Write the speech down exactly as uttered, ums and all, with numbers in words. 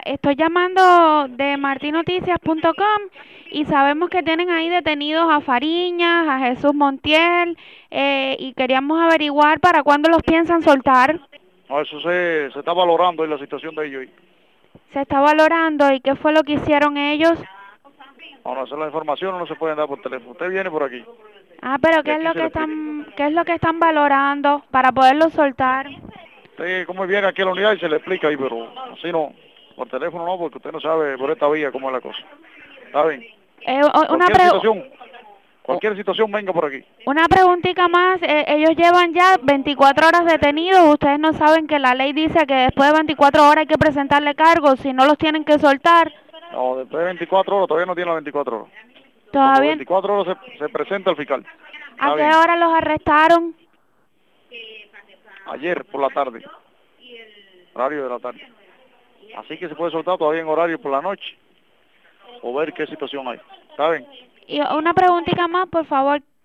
estoy llamando de martin noticias punto com y sabemos que tienen ahí detenidos a Fariñas, a Jesús Montiel, eh, y queríamos averiguar para cuándo los piensan soltar. No, eso se, se está valorando en la situación de ellos. Se está valorando y qué fue lo que hicieron ellos. Ahora, hacer la información no se pueden dar por teléfono. Usted viene por aquí. Ah, pero Y ¿qué es aquí lo se que le explica. están, qué es lo que están valorando para poderlos soltar? Usted, como viene aquí a la unidad y se le explica ahí, pero así no. Por teléfono no, porque usted no sabe por esta vía cómo es la cosa. ¿Está bien? Eh, o- una Cualquier pre situación, cualquier situación venga por aquí. Una preguntita más, eh, ellos llevan ya veinticuatro horas detenidos, ustedes no saben que la ley dice que después de veinticuatro horas hay que presentarle cargos, si no los tienen que soltar, No, después de veinticuatro horas, todavía no tiene las veinticuatro horas. Cuando todavía, veinticuatro horas se, se presenta el fiscal. ¿a Está qué bien. hora los arrestaron? Ayer por la tarde. Horario de la tarde. Así que se puede soltar todavía en horario por la noche. O ver qué situación hay. ¿Está bien? Y una preguntita más, por favor,